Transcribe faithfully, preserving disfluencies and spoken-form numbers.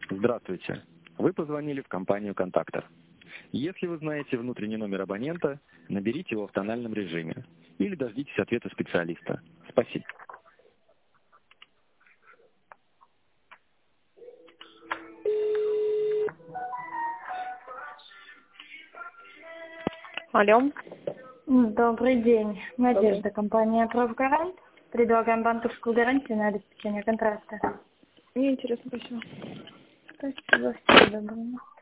Здравствуйте. Вы позвонили в компанию «Контактор». Если вы знаете внутренний номер абонента, наберите его в тональном режиме или дождитесь ответа специалиста. Спасибо. Алло. Добрый день. Надежда, компания «Профгарант». Предлагаем банковскую гарантию на обеспечение контракта. Мне интересно, спасибо. Спасибо, всего доброго.